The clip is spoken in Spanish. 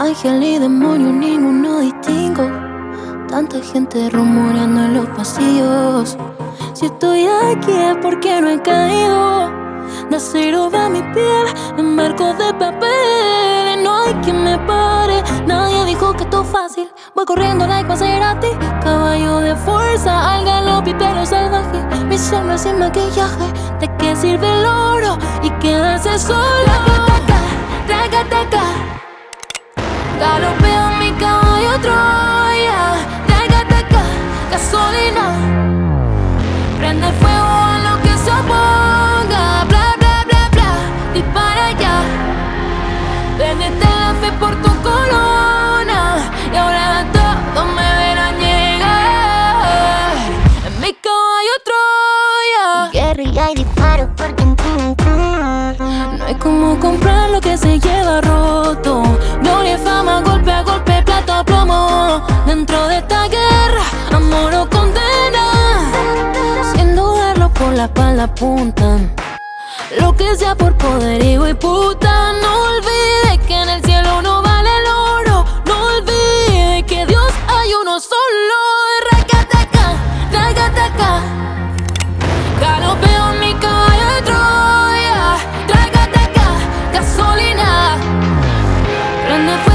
Ángel y demonio, ninguno distingo. Tanta gente rumoreando en los pasillos. Si estoy aquí es porque no he caído. De acero va mi piel en barcos de papel. No hay quien me pare, nadie dijo que esto es fácil. Voy corriendo like Maserati, caballo de fuerza al galope y pelo salvaje. Mi sombra sin maquillaje, ¿de qué sirve el oro? Y quedarse solo. Traca, traca, galopeo mi caballo Troya. Traca, traca, gasolina, prende fuego a lo que se oponga. Bla, bla, bla, bla, dispara ya. Perdiste la fe por tu corona y ahora todos me verán llegar en mi caballo Troya. Guerrilla y disparo por tu No hay como comprar lo que se lleva roto. Gloria y fama, golpe a golpe, plato a plomo. Dentro de esta guerra, amor o condena. Sin dudarlo por la espalda apuntan. Lo que sea por poder, hijo y puta. No olvides que en el cielo no vale el oro. No olvides que Dios hay uno solo. Racataca, racataca, galopeo en mi caballo de Troya. Racataca, gasolina, prende fuego